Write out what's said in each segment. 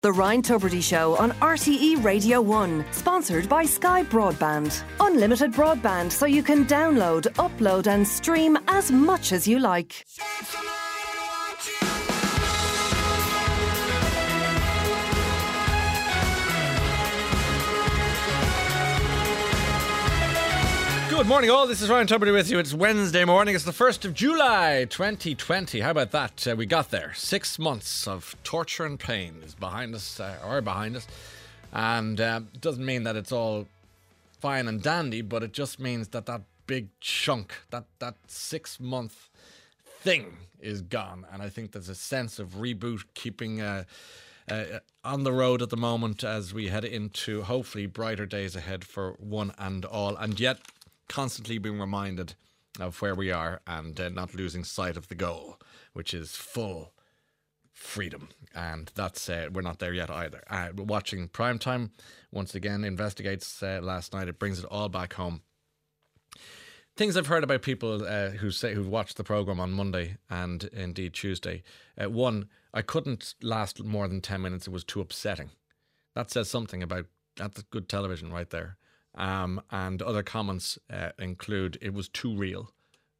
The Ryan Tubridy Show on RTE Radio 1, sponsored by Sky Broadband. Unlimited broadband so you can download, upload and stream as much as you like. Good morning all, this is Ryan Tubridy with you. It's Wednesday morning, it's the 1st of July 2020. How about that? We got there. 6 months of torture and pain is behind us, and it doesn't mean that it's all fine and dandy, but it just means that that big chunk, that 6 month thing is gone, and I think there's a sense of reboot keeping on the road at the moment as we head into hopefully brighter days ahead for one and all, and yet constantly being reminded of where we are and not losing sight of the goal, which is full freedom. And that's we're not there yet either. Watching Primetime once again investigates last night. It brings it all back home. Things I've heard about people who've watched the programme on Monday and indeed Tuesday. One, I couldn't last more than 10 minutes. It was too upsetting. That says something about, that's good television right there. And other comments include, it was too real.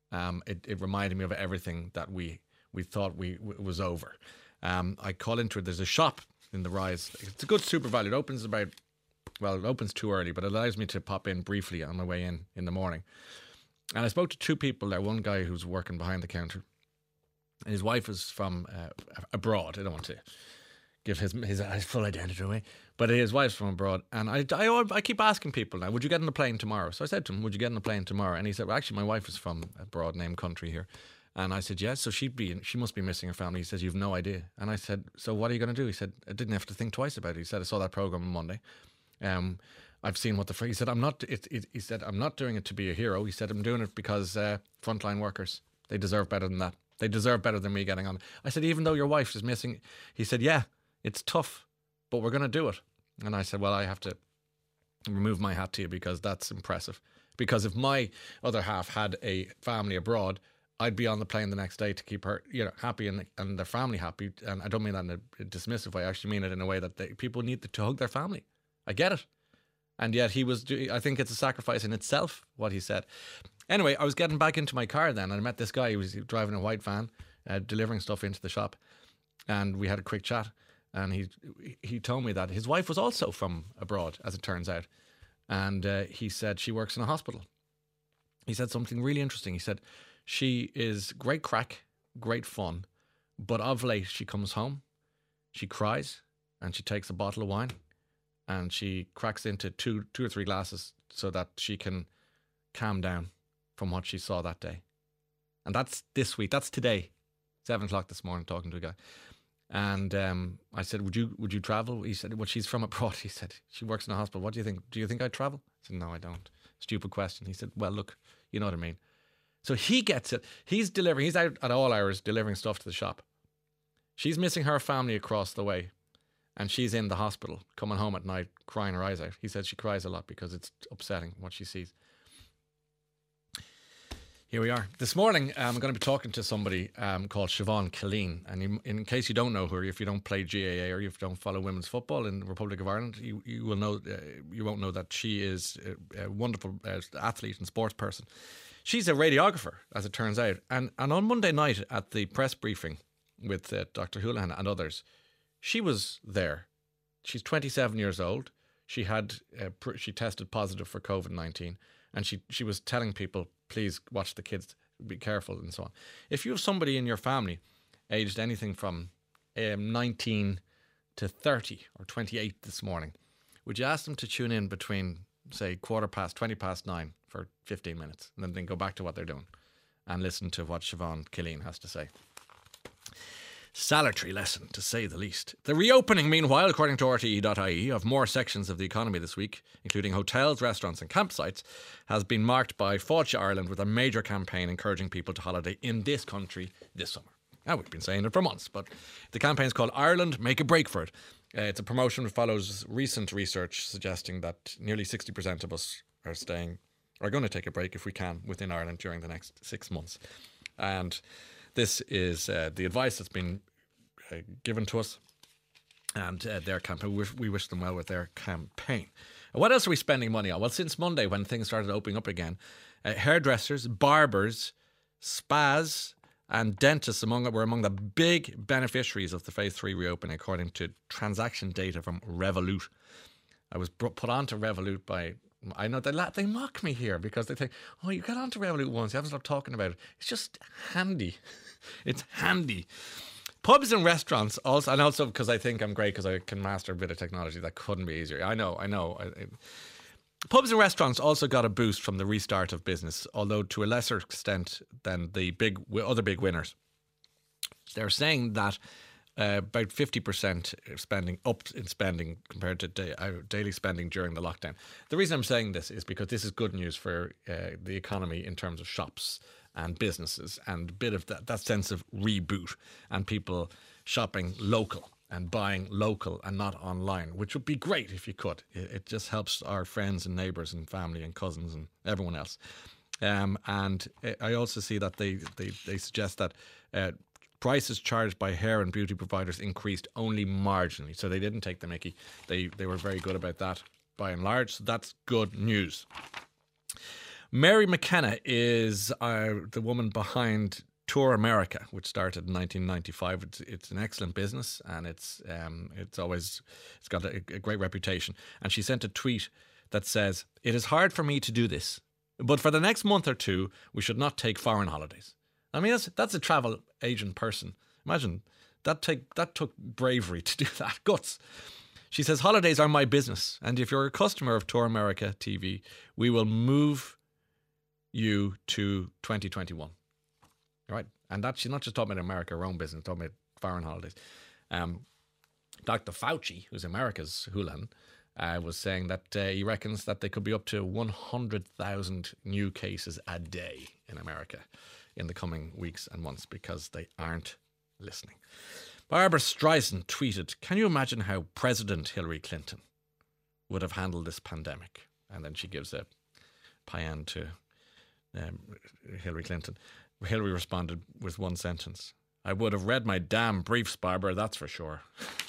It reminded me of everything that we thought was over. I call into it. There's a shop in the Rise. It's a good super value. It opens it opens too early, but it allows me to pop in briefly on my way in the morning. And I spoke to two people there. One guy who's working behind the counter, and his wife is from abroad. I don't want to give his full identity away, but his wife's from abroad. And I keep asking people now, would you get on a plane tomorrow? So I said to him, would you get on a plane tomorrow? And he said, well, actually, my wife is from a broad name country here. And I said, yes, so she must be missing her family. He says, you've no idea. And I said, so what are you going to do? He said, I didn't have to think twice about it. He said, I saw that program on Monday. I've seen what he said, he said, I'm not doing it to be a hero. He said, I'm doing it because frontline workers, they deserve better than that. They deserve better than me getting on. I said, even though your wife is missing, he said, yeah, it's tough, but we're going to do it. And I said, well, I have to remove my hat to you because that's impressive. Because if my other half had a family abroad, I'd be on the plane the next day to keep her, happy and their family happy. And I don't mean that in a dismissive way. I actually mean it in a way that people need to hug their family. I get it. And yet I think it's a sacrifice in itself, what he said. Anyway, I was getting back into my car then, and I met this guy. He was driving a white van, delivering stuff into the shop. And we had a quick chat. And he told me that his wife was also from abroad, as it turns out. And he said she works in a hospital. He said something really interesting. He said she is great crack, great fun, but of late she comes home, she cries, and she takes a bottle of wine, and she cracks into two or three glasses so that she can calm down from what she saw that day. And that's this week. That's today, 7 o'clock this morning, talking to a guy. And I said, would you travel? He said, well, she's from abroad. He said, she works in a hospital. What do you think? Do you think I'd travel? I said, no, I don't. Stupid question. He said, well, look, you know what I mean. So he gets it. He's out at all hours delivering stuff to the shop. She's missing her family across the way. And she's in the hospital, coming home at night, crying her eyes out. He said she cries a lot because it's upsetting what she sees. Here we are. This morning, I'm going to be talking to somebody called Siobhan Killeen. And in case you don't know her, if you don't play GAA or if you don't follow women's football in the Republic of Ireland, you will know. You won't know that she is a wonderful athlete and sports person. She's a radiographer, as it turns out. And on Monday night at the press briefing with Dr. Houlihan and others, she was there. She's 27 years old. She tested positive for COVID-19, and she was telling people, please watch the kids, be careful, and so on. If you have somebody in your family aged anything from 19 to 30 or 28 this morning, would you ask them to tune in between, say, 9:15 for 15 minutes, and then go back to what they're doing and listen to what Siobhan Killeen has to say? Salutary lesson, to say the least. The reopening, meanwhile, according to RTE.ie, of more sections of the economy this week, including hotels, restaurants and campsites, has been marked by Fáilte Ireland with a major campaign encouraging people to holiday in this country this summer. Now, we've been saying it for months, but the campaign is called Ireland Make a Break for It. It's a promotion that follows recent research suggesting that nearly 60% of us are going to take a break if we can within Ireland during the next 6 months. And this is the advice that's been given to us and their campaign. We wish them well with their campaign. What else are we spending money on? Well, since Monday, when things started opening up again, hairdressers, barbers, spas, and dentists were among the big beneficiaries of the Phase 3 reopening, according to transaction data from Revolut. I was put on to Revolut by... I know they mock me here because they think, oh, you got onto Revolut once, you haven't stopped talking about it. It's just handy. It's handy. Pubs and restaurants also, and also because I think I'm great because I can master a bit of technology. That couldn't be easier. I know. Pubs and restaurants also got a boost from the restart of business, although to a lesser extent than the other big winners. They're saying that about 50% spending compared to daily spending during the lockdown. The reason I'm saying this is because this is good news for the economy in terms of shops and businesses and a bit of that sense of reboot and people shopping local and buying local and not online, which would be great if you could. It just helps our friends and neighbours and family and cousins and everyone else. And I also see that they suggest that prices charged by hair and beauty providers increased only marginally. So they didn't take the mickey. They were very good about that by and large. So that's good news. Mary McKenna is the woman behind Tour America, which started in 1995. It's an excellent business, and it's got a great reputation. And she sent a tweet that says, "It is hard for me to do this, but for the next month or two, we should not take foreign holidays." I mean, that's a travel agent person. Imagine that took bravery to do that, guts. She says, "Holidays are my business, and if you're a customer of Tour America TV, we will move you to 2021. Right? And that she's not just talking about America, her own business, talking about foreign holidays. Dr. Fauci, who's America's Hulan, was saying that he reckons that they could be up to 100,000 new cases a day in America in the coming weeks and months because they aren't listening. Barbara Streisand tweeted, "Can you imagine how President Hillary Clinton would have handled this pandemic?" And then she gives a paean to Hillary Clinton. Hillary responded with one sentence, "I would have read my damn briefs, Barbara, that's for sure."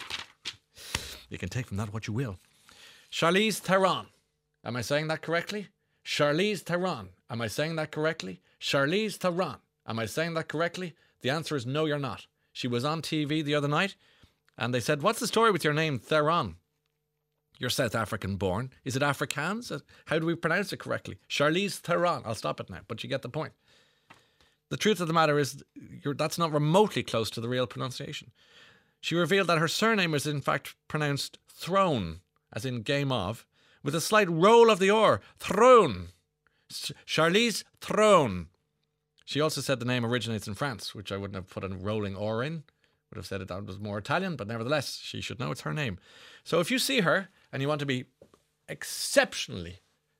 You can take from that what you will. Charlize Theron. Am I saying that correctly? Charlize Theron. Am I saying that correctly? Charlize Theron. Am I saying that correctly? The answer is no, you're not. She was on TV the other night and they said, "What's the story with your name, Theron? You're South African born. Is it Afrikaans? How do we pronounce it correctly?" Charlize Theron. I'll stop it now, but you get the point. The truth of the matter is that's not remotely close to the real pronunciation. She revealed that her surname is in fact pronounced throne, as in game of, with a slight roll of the R. Throne. Charlize Theron. She also said the name originates in France, which I wouldn't have put a rolling R in. Would have said that was more Italian, but nevertheless, she should know it's her name. So if you see her and you want to be exceptionally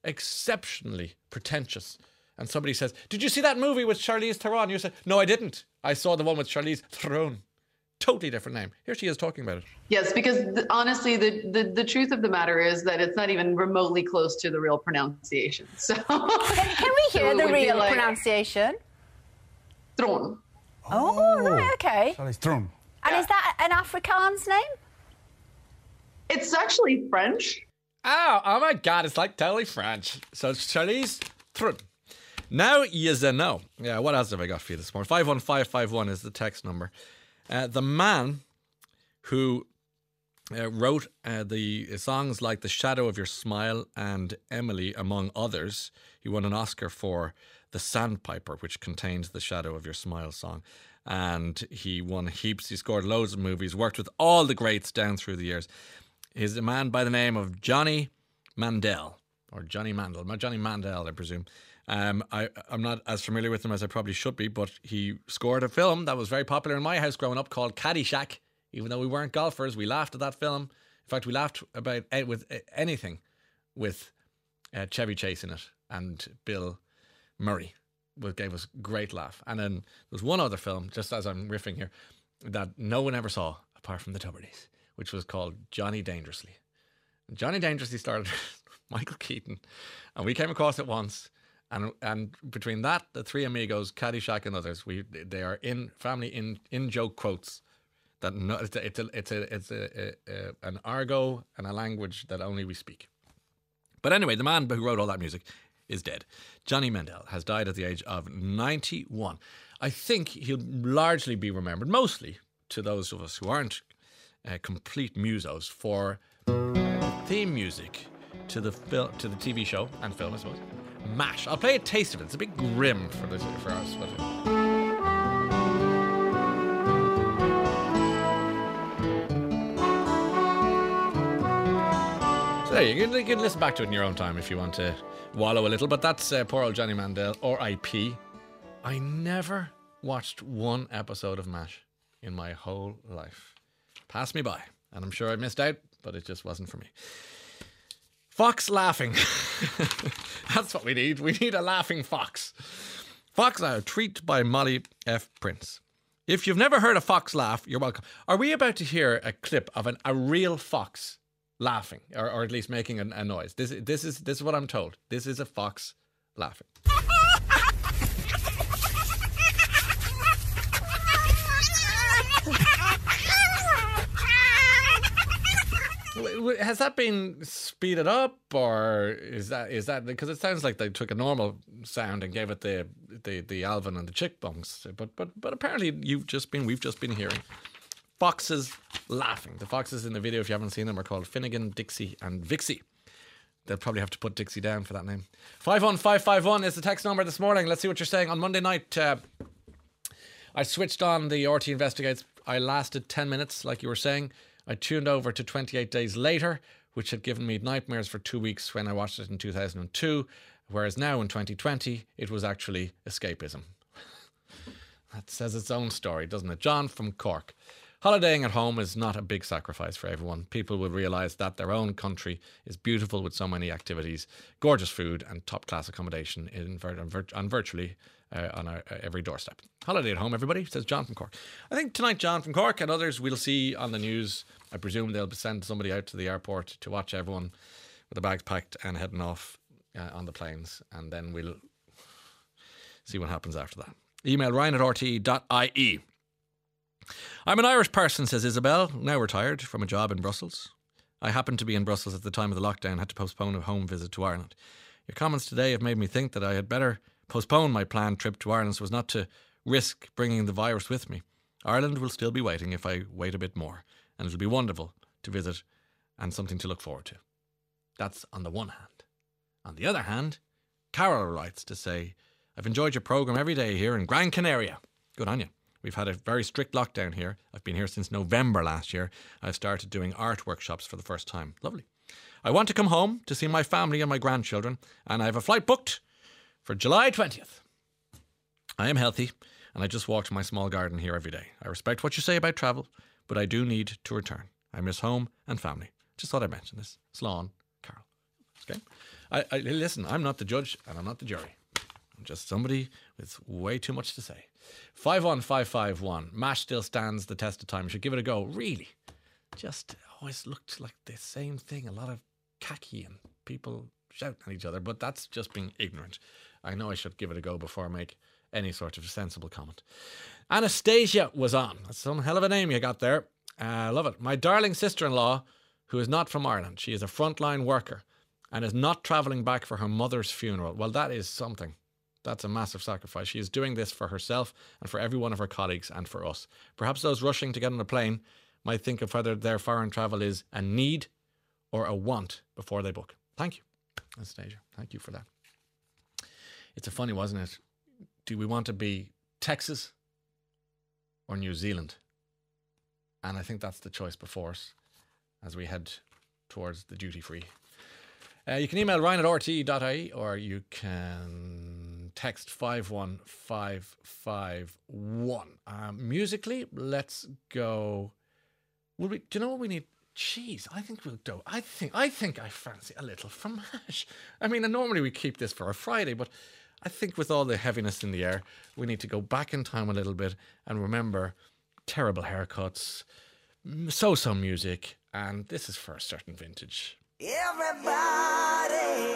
pretentious, and somebody says, "Did you see that movie with Charlize Theron?" You say, "No, I didn't. I saw the one with Charlize Theron." Totally different name. Here she is talking about it. Yes, because honestly, the truth of the matter is that it's not even remotely close to the real pronunciation. So can we hear the real pronunciation? Throne. Oh, right, okay. Charlize Theron. And is that an Afrikaans name? It's actually French. Oh my God, it's like totally French. So it's Charlize Theron. Now you know. Yeah, what else have I got for you this morning? 51551 is the text number. The man who wrote the songs like The Shadow of Your Smile and Emily, among others, he won an Oscar for The Sandpiper, which contains the Shadow of Your Smile song. And he won heaps. He scored loads of movies, worked with all the greats down through the years. He's a man by the name of Johnny Mandel, or Johnny Mandel. Not Johnny Mandel, I presume. I'm not as familiar with him as I probably should be, but he scored a film that was very popular in my house growing up called Caddyshack. Even though we weren't golfers, we laughed at that film. In fact, we laughed about with anything with Chevy Chase in it and Bill Murray. Gave us a great laugh. And then there was one other film, just as I'm riffing here, that no one ever saw apart from the Tuberties, which was called Johnny Dangerously. And Johnny Dangerously started Michael Keaton, and we came across it once. And between that, the Three Amigos, Caddyshack, and others, they are in family in joke quotes. that it's an argot and a language that only we speak. But anyway, the man who wrote all that music is dead. Johnny Mendel has died at the age of 91. I think he'll largely be remembered, mostly to those of us who aren't complete musos, for the theme music to the TV show and film, I suppose, MASH. I'll play a taste of it. It's a bit grim for us. So there you can listen back to it in your own time if you want to wallow a little. But that's poor old Johnny Mandel, R.I.P. I never watched one episode of MASH in my whole life. Passed me by, and I'm sure I missed out, but it just wasn't for me. Fox laughing. That's what we need. We need a laughing fox. Fox laugh, treat by Molly F. Prince. If you've never heard a fox laugh, you're welcome. Are we about to hear a clip of a real fox laughing, or at least making a noise? This is what I'm told. This is a fox laughing. Has that been speeded up, or is that because it sounds like they took a normal sound and gave it the Alvin and the Chipmunks, but apparently we've just been hearing foxes laughing. The foxes in the video, if you haven't seen them, are called Finnegan, Dixie, and Vixie. They'll probably have to put Dixie down for that name. 51551 is the text number this morning. Let's see what you're saying. On Monday night, I switched on the RT Investigates. I lasted 10 minutes, like you were saying. I tuned over to 28 Days Later, which had given me nightmares for 2 weeks when I watched it in 2002, whereas now in 2020, it was actually escapism. That says its own story, doesn't it? John from Cork. Holidaying at home is not a big sacrifice for everyone. People will realise that their own country is beautiful with so many activities, gorgeous food and top-class accommodation on virtually on every doorstep. Holiday at home, everybody, says John from Cork. I think tonight John from Cork and others we'll see on the news. I presume they'll send somebody out to the airport to watch everyone with the bags packed and heading off on the planes, and then we'll see what happens after that. Email ryan@rte.ie. I'm an Irish person, says Isabel, now retired from a job in Brussels. I happened to be in Brussels at the time of the lockdown, had to postpone a home visit to Ireland. Your comments today have made me think that I had better postpone my planned trip to Ireland so as not to risk bringing the virus with me. Ireland will still be waiting if I wait a bit more, and it'll be wonderful to visit and something to look forward to. That's on the one hand. On the other hand, Carol writes to say, I've enjoyed your programme every day here in Gran Canaria. Good on you. We've had a very strict lockdown here. I've been here since November last year. I've started doing art workshops for the first time. Lovely. I want to come home to see my family and my grandchildren, and I have a flight booked for July 20th. I am healthy, and I just walk to my small garden here every day. I respect what you say about travel, but I do need to return. I miss home and family. Just thought I'd mention this. Slán, Carol. Okay. I listen, I'm not the judge, and I'm not the jury. I'm just somebody with way too much to say. 51551. MASH still stands the test of time. You should give it a go. Really. Just always looked like the same thing. A lot of khaki and people shouting at each other, but that's just being ignorant. I know I should give it a go before I make any sort of sensible comment. Anastasia was on. That's some hell of a name you got there. Love it. My darling sister-in-law, who is not from Ireland. She is a frontline worker and is not travelling back for her mother's funeral. Well, that is something. That's a massive sacrifice. She is doing this for herself and for every one of her colleagues and for us. Perhaps those rushing to get on a plane might think of whether their foreign travel is a need or a want before they book. Thank you, Anastasia. Thank you for that. It's a funny, wasn't it? Do we want to be Texas or New Zealand? And I think that's the choice before us as we head towards the duty free. You can email ryan@rte.ie or you can text 51551. Musically, let's go. Do you know what we need? Cheese. I think we'll do. I think I fancy a little from MASH. I mean, normally we keep this for a Friday, but I think with all the heaviness in the air, we need to go back in time a little bit and remember terrible haircuts, so-so music, and this is for a certain vintage. Everybody,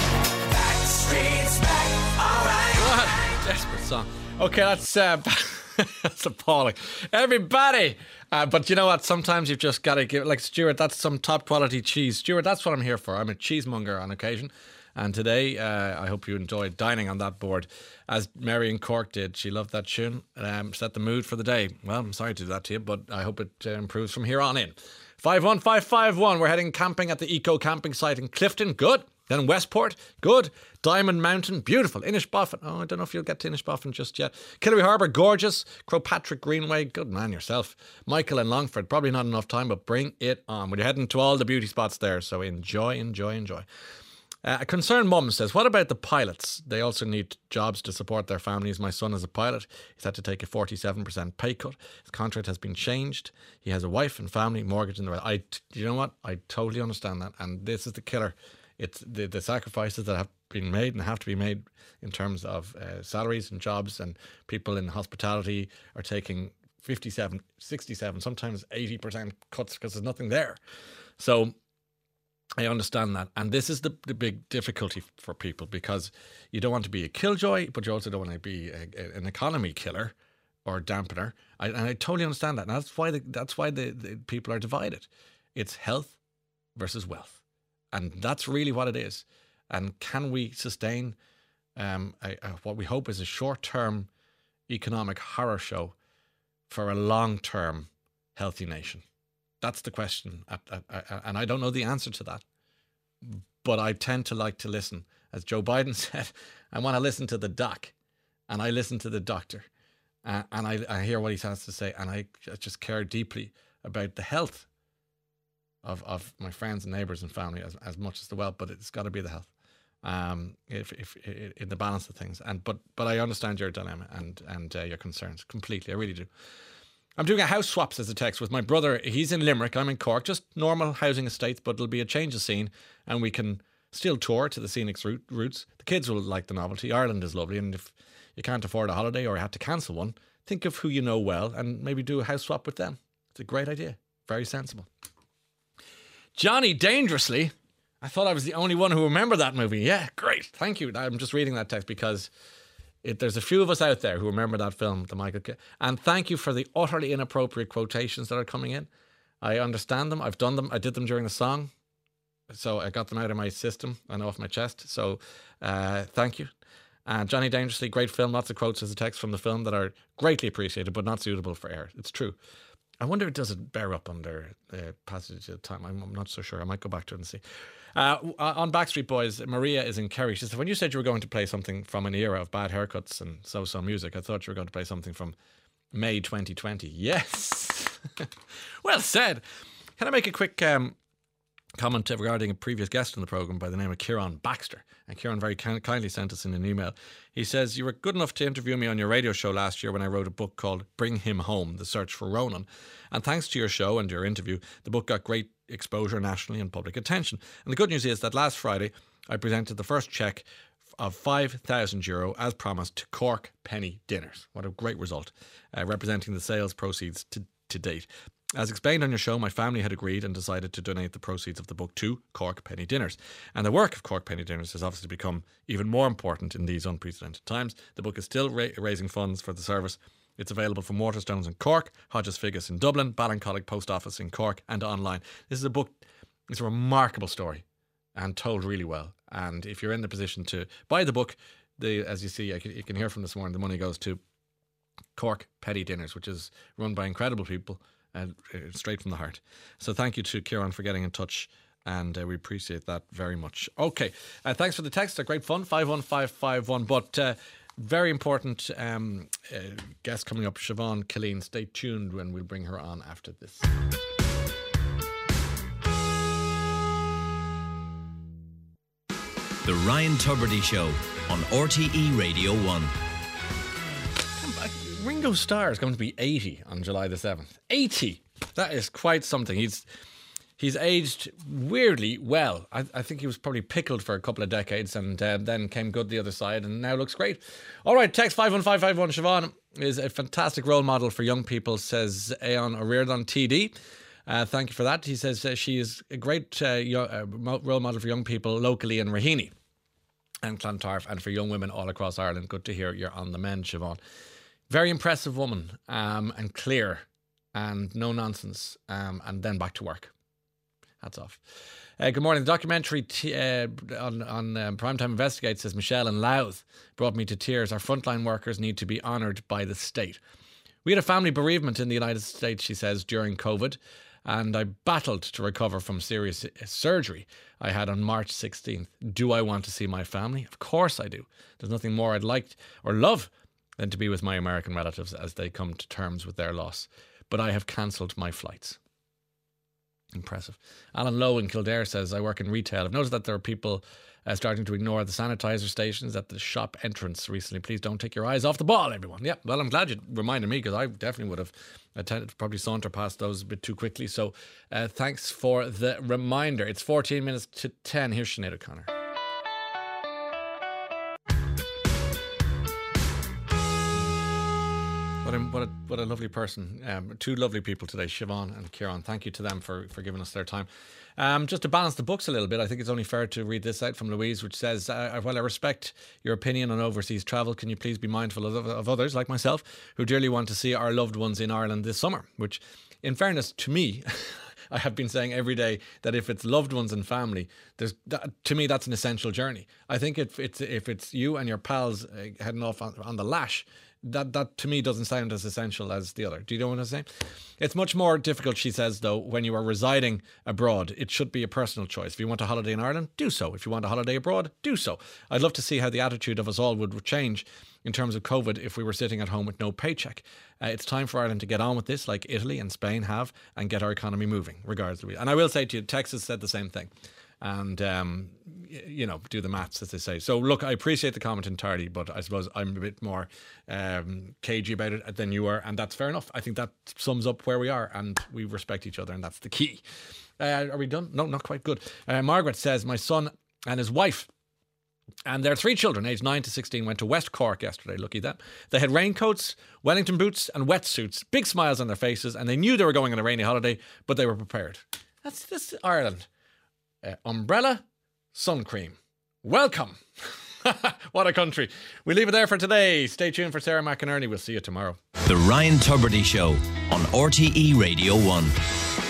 Backstreet's back, all right. What a desperate song. Okay, that's That's appalling. Everybody. But you know what? Sometimes you've just got to give, like, Stuart, that's some top quality cheese. Stuart, that's what I'm here for. I'm a cheesemonger on occasion. And today, I hope you enjoyed dining on that board, as Mary in Cork did. She loved that tune. Set the mood for the day. Well, I'm sorry to do that to you, but I hope it improves from here on in. 51551. We're heading camping at the Eco Camping site in Clifton. Good. Then Westport. Good. Diamond Mountain. Beautiful. Inishboffin. Oh, I don't know if you'll get to Inishboffin just yet. Killary Harbour. Gorgeous. Crowpatrick Greenway. Good man yourself. Michael and Longford. Probably not enough time, but bring it on. We're heading to all the beauty spots there. So enjoy. A concerned mum says, what about the pilots? They also need jobs to support their families. My son is a pilot. He's had to take a 47% pay cut. His contract has been changed. He has a wife and family, mortgage in the rest. You know what? I totally understand that. And this is the killer. It's the sacrifices that have been made and have to be made in terms of salaries and jobs, and people in hospitality are taking 57, 67, sometimes 80% cuts because there's nothing there. So I understand that. And this is the big difficulty for people, because you don't want to be a killjoy, but you also don't want to be an economy killer or dampener. And I totally understand that. And that's why the people are divided. It's health versus wealth. And that's really what it is. And can we sustain what we hope is a short-term economic horror show for a long-term healthy nation? That's the question, and I don't know the answer to that. But I tend to like to listen. As Joe Biden said, I want to listen to the doc, and I listen to the doctor, and I hear what he has to say, and I just care deeply about the health of my friends and neighbours and family as much as the wealth. But it's got to be the health, if in the balance of things. But I understand your dilemma and your concerns completely. I really do. I'm doing a house swap, says the text, with my brother. He's in Limerick, I'm in Cork, just normal housing estates, but it'll be a change of scene, and we can still tour to the scenic routes. The kids will like the novelty. Ireland is lovely, and if you can't afford a holiday or have to cancel one, think of who you know well and maybe do a house swap with them. It's a great idea. Very sensible. Johnny Dangerously. I thought I was the only one who remembered that movie. Yeah, great. Thank you. I'm just reading that text because there's a few of us out there who remember that film, the Michael Caine. And thank you for the utterly inappropriate quotations that are coming in. I understand them. I've done them. I did them during the song. So I got them out of my system and off my chest. So thank you. Johnny Dangerously, great film. Lots of quotes as a text from the film that are greatly appreciated but not suitable for air. It's true. I wonder if it does it bear up under the passage of time. I'm not so sure. I might go back to it and see. On Backstreet Boys, Maria is in Kerry. She said, when you said you were going to play something from an era of bad haircuts and so music, I thought you were going to play something from May 2020. Yes. Well said. Can I make a quick comment regarding a previous guest on the programme by the name of Kieran Baxter? And Kieran very kindly sent us in an email. He says, you were good enough to interview me on your radio show last year when I wrote a book called Bring Him Home, The Search for Ronan. And thanks to your show and your interview, the book got great exposure nationally and public attention. And the good news is that last Friday, I presented the first cheque of €5,000 as promised to Cork Penny Dinners. What a great result, representing the sales proceeds to date. As explained on your show, my family had agreed and decided to donate the proceeds of the book to Cork Penny Dinners. And the work of Cork Penny Dinners has obviously become even more important in these unprecedented times. The book is still raising funds for the service. It's available from Waterstones in Cork, Hodges Figgis in Dublin, Ballincollig Post Office in Cork, and online. This is a book, it's a remarkable story and told really well. And if you're in the position to buy the book, as you see, you can hear from this morning, the money goes to Cork Penny Dinners, which is run by incredible people. Straight from the heart. So thank you to Kieran for getting in touch, and we appreciate that very much. Okay, thanks for the text. They're great fun. 51551. But very important guest coming up, Siobhan Killeen. Stay tuned when we'll bring her on after this. The Ryan Tubridy Show on RTE Radio 1. Ringo Starr is going to be 80 on July the 7th. 80! That is quite something. He's aged weirdly well. I think he was probably pickled for a couple of decades and then came good the other side and now looks great. All right, text 51551. Siobhan is a fantastic role model for young people, says Aon O'Riordan TD. Thank you for that. He says she is a great role model for young people locally in Raheny and Clontarf and for young women all across Ireland. Good to hear you're on the mend, Siobhan. Very impressive woman, and clear, and no nonsense, and then back to work. Hats off. Good morning. The documentary on Primetime Investigate says Michelle in Louth brought me to tears. Our frontline workers need to be honoured by the state. We had a family bereavement in the United States, she says, during COVID, and I battled to recover from serious surgery I had on March 16th. Do I want to see my family? Of course I do. There's nothing more I'd like or love than to be with my American relatives as they come to terms with their loss. But I have cancelled my flights. Impressive. Alan Lowe in Kildare says, I work in retail. I've noticed that there are people starting to ignore the sanitizer stations at the shop entrance recently. Please don't take your eyes off the ball, everyone. Yeah, well, I'm glad you reminded me, because I definitely would have attended to probably saunter past those a bit too quickly. So thanks for the reminder. It's 14 minutes to 10. Here's Sinead O'Connor. What a lovely person. Two lovely people today, Siobhan and Kieran. Thank you to them for giving us their time. Just to balance the books a little bit, I think it's only fair to read this out from Louise, which says, while I respect your opinion on overseas travel, can you please be mindful of others like myself who dearly want to see our loved ones in Ireland this summer? Which, in fairness to me, I have been saying every day that if it's loved ones and family, to me that's an essential journey. I think if it's you and your pals heading off on the lash, that to me doesn't sound as essential as the other. Do you know what I'm saying? It's much more difficult, she says, though, when you are residing abroad. It should be a personal choice. If you want a holiday in Ireland, do so. If you want a holiday abroad, do so. I'd love to see how the attitude of us all would change in terms of COVID if we were sitting at home with no paycheck. It's time for Ireland to get on with this, like Italy and Spain have, and get our economy moving, regardless. And I will say to you, Texas said the same thing. And, do the maths, as they say. So, look, I appreciate the comment entirely, but I suppose I'm a bit more cagey about it than you are, and that's fair enough. I think that sums up where we are, and we respect each other, and that's the key. Are we done? No, not quite. Good. Margaret says, my son and his wife and their 3 children, aged 9 to 16, went to West Cork yesterday. Lucky them. They had raincoats, Wellington boots and wetsuits, big smiles on their faces, and they knew they were going on a rainy holiday, but they were prepared. That's this Ireland. Umbrella, sun cream. Welcome. What a country. We leave it there for today. Stay tuned for Sarah McInerney. We'll see you tomorrow. The Ryan Tubridy Show on RTE Radio 1.